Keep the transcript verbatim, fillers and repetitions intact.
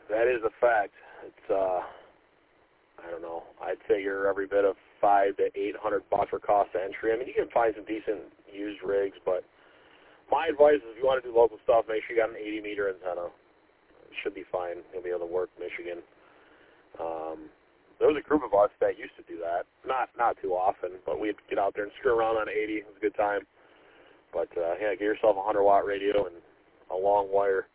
that is a fact. It's, uh, I don't know, I'd figure every bit of five to eight hundred bucks for cost of entry. I mean, you can find some decent used rigs, but my advice is if you want to do local stuff, make sure you got an eighty meter antenna. It should be fine. You'll be able to work Michigan. Um, there was a group of us that used to do that. Not not too often, but we'd get out there and screw around on eighty. It was a good time. But, uh, yeah, get yourself a one hundred watt radio and a long wire.